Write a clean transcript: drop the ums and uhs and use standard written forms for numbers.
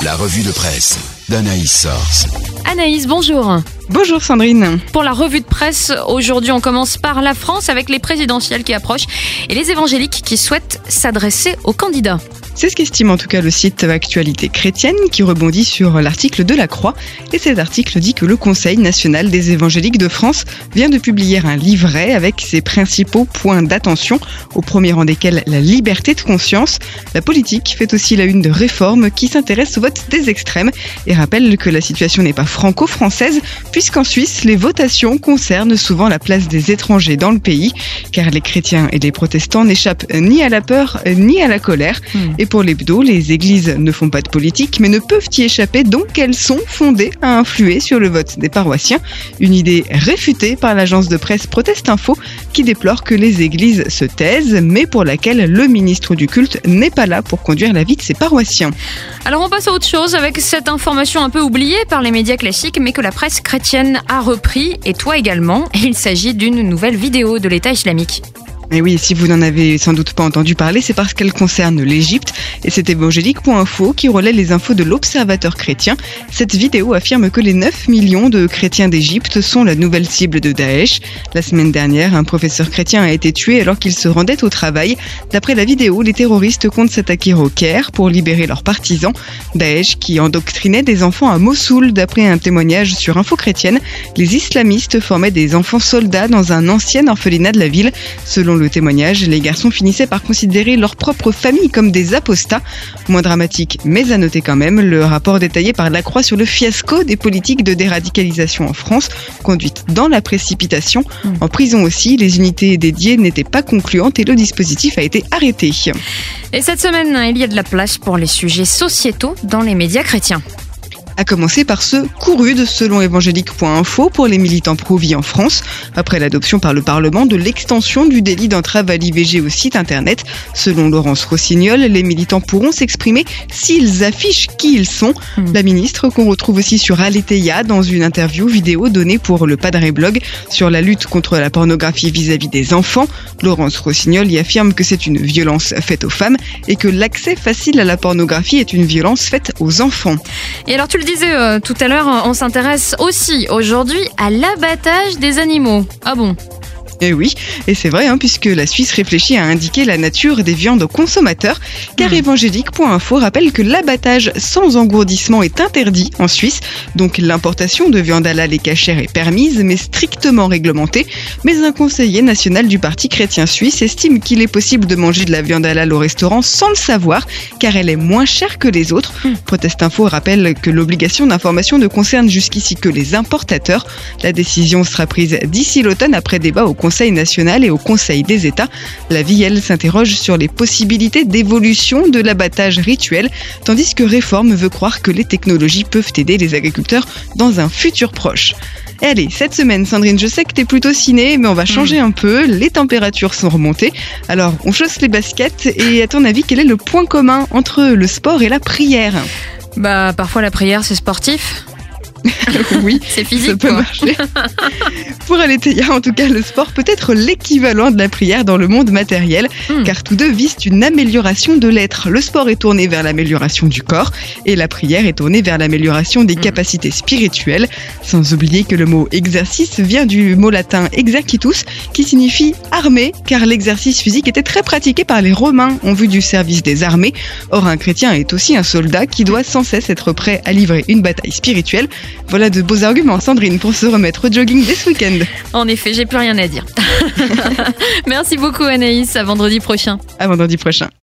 La revue de presse d'Anaïs Source. Anaïs, bonjour. Bonjour Sandrine. Pour la revue de presse, aujourd'hui on commence par la France avec les présidentielles qui approchent et les évangéliques qui souhaitent s'adresser aux candidats. C'est ce qu'estime en tout cas le site Actualité chrétienne qui rebondit sur l'article de La Croix. Et cet article dit que le Conseil national des évangéliques de France vient de publier un livret avec ses principaux points d'attention, au premier rang desquels la liberté de conscience. La politique fait aussi la une de réformes qui s'intéressent au vote des extrêmes et rappelle que la situation n'est pas franco-française puisqu'en Suisse, les votations concernent souvent la place des étrangers dans le pays, car les chrétiens et les protestants n'échappent ni à la peur ni à la colère. Et pour l'hebdo, les églises ne font pas de politique, mais ne peuvent y échapper, donc elles sont fondées à influer sur le vote des paroissiens. Une idée réfutée par l'agence de presse Proteste Info, qui déplore que les églises se taisent, mais pour laquelle le ministre du culte n'est pas là pour conduire la vie de ses paroissiens. Alors on passe à autre chose avec cette information un peu oubliée par les médias classiques, mais que la presse chrétienne a repris, et toi également. Il s'agit d'une nouvelle vidéo de l'État islamique. Et oui, si vous n'en avez sans doute pas entendu parler, c'est parce qu'elle concerne l'Égypte et c'est évangélique.info qui relaie les infos de l'Observateur chrétien. Cette vidéo affirme que les 9 millions de chrétiens d'Égypte sont la nouvelle cible de Daesh. La semaine dernière, un professeur chrétien a été tué alors qu'il se rendait au travail. D'après la vidéo, les terroristes comptent s'attaquer au Caire pour libérer leurs partisans. Daesh qui endoctrinait des enfants à Mossoul. D'après un témoignage sur Info Chrétienne, les islamistes formaient des enfants soldats dans un ancien orphelinat de la ville. Selon le témoignage, les garçons finissaient par considérer leur propre famille comme des apostats. Moins dramatique, mais à noter quand même, le rapport détaillé par La Croix sur le fiasco des politiques de déradicalisation en France, conduites dans la précipitation. En prison aussi, les unités dédiées n'étaient pas concluantes et le dispositif a été arrêté. Et cette semaine, il y a de la place pour les sujets sociétaux dans les médias chrétiens. À commencer par ce coup rude, selon évangélique.info, pour les militants pro-vie en France, après l'adoption par le Parlement de l'extension du délit d'entrave à l'IVG au site internet. Selon Laurence Rossignol, les militants pourront s'exprimer s'ils affichent qui ils sont. La ministre, qu'on retrouve aussi sur Aletheia dans une interview vidéo donnée pour le Padre Blog sur la lutte contre la pornographie vis-à-vis des enfants. Laurence Rossignol y affirme que c'est une violence faite aux femmes et que l'accès facile à la pornographie est une violence faite aux enfants. Et alors tu le disais tout à l'heure, on s'intéresse aussi aujourd'hui à l'abattage des animaux. Ah bon ? Et oui, et c'est vrai, puisque la Suisse réfléchit à indiquer la nature des viandes aux consommateurs, car évangélique.info rappelle que l'abattage sans engourdissement est interdit en Suisse, donc l'importation de viande halal et cachère est permise, mais strictement réglementée. Mais un conseiller national du Parti chrétien suisse estime qu'il est possible de manger de la viande halal au restaurant sans le savoir, car elle est moins chère que les autres. Proteste Info rappelle que l'obligation d'information ne concerne jusqu'ici que les importateurs. La décision sera prise d'ici l'automne après débat au Conseil national et au Conseil des États. La vie, elle, s'interroge sur les possibilités d'évolution de l'abattage rituel, tandis que Réforme veut croire que les technologies peuvent aider les agriculteurs dans un futur proche. Et allez, cette semaine, Sandrine, je sais que t'es plutôt ciné, mais on va changer un peu. Les températures sont remontées. Alors, on chausse les baskets et à ton avis, quel est le point commun entre le sport et la prière ? Bah, parfois la prière, c'est sportif. Oui, c'est physique, ça peut marcher. Pour Aletheia, en tout cas, le sport peut être l'équivalent de la prière dans le monde matériel, car tous deux visent une amélioration de l'être. Le sport est tourné vers l'amélioration du corps et la prière est tournée vers l'amélioration des capacités spirituelles. Sans oublier que le mot exercice vient du mot latin exercitus, qui signifie armée, car l'exercice physique était très pratiqué par les Romains en vue du service des armées. Or, un chrétien est aussi un soldat qui doit sans cesse être prêt à livrer une bataille spirituelle. Voilà de beaux arguments, Sandrine, pour se remettre au jogging dès ce week-end. En effet, j'ai plus rien à dire. Merci beaucoup Anaïs, à vendredi prochain. À vendredi prochain.